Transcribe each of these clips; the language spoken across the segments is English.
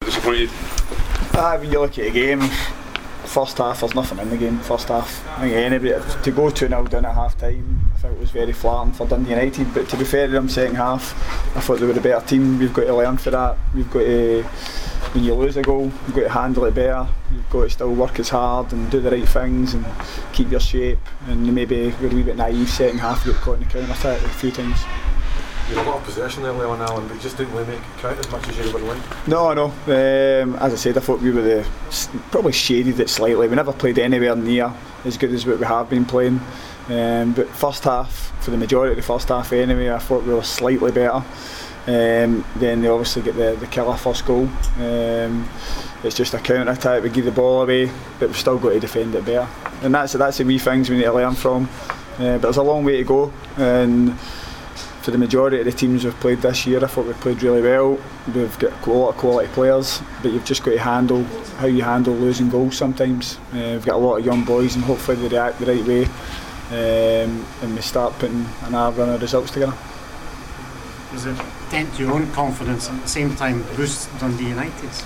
disappointed? When you look at the game, first half there's nothing in the game. First half, I think anybody to go 2-0 down at half time, I think it was very flattering for Dundee United. But to be fair to them, second half, I thought they were a better team. We've got to learn for that. We've got to, when you lose a goal, you've got to handle it better. You've got to still work as hard and do the right things and keep your shape. And maybe we're a wee bit naive second half, we got caught in the counter attack a few times. You had a lot of possession early on, Alan, but you just didn't really make it count as much as you would like. No. As I said, I thought we were probably shaded it slightly. We never played anywhere near as good as what we have been playing. But first half, for the majority of the first half anyway, I thought we were slightly better. Then they obviously get the killer first goal. It's just a counter attack. We give the ball away, but we've still got to defend it better. And that's the wee things we need to learn from. But there's a long way to go. And for the majority of the teams we've played this year, I thought we played really well. We've got a lot of quality players, but you've just got to handle how you handle losing goals sometimes. We've got a lot of young boys, and hopefully they react the right way, and we start putting another run of results together. Does it dent your own confidence at the same time boost Dundee United's?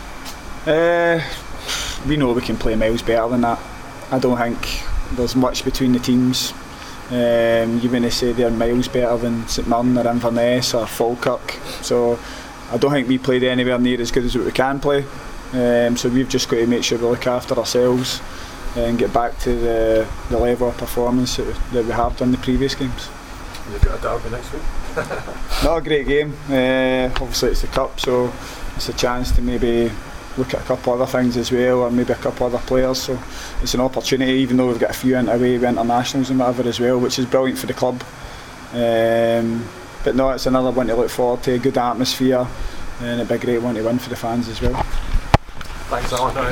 We know we can play miles better than that. I don't think there's much between the teams. You wouldn't say they're miles better than St Mirren or Inverness or Falkirk, so I don't think we played anywhere near as good as what we can play. So we've just got to make sure we look after ourselves and get back to the level of performance that we have done the previous games. You've got a derby next week. Not a great game. Obviously it's the cup, so it's a chance to maybe look at a couple other things as well, or maybe a couple other players. So it's an opportunity, even though we've got a few away internationals and whatever as well, which is brilliant for the club. But no, it's another one to look forward to. A good atmosphere, and it'd be a great one to win for the fans as well. Thanks, Alan.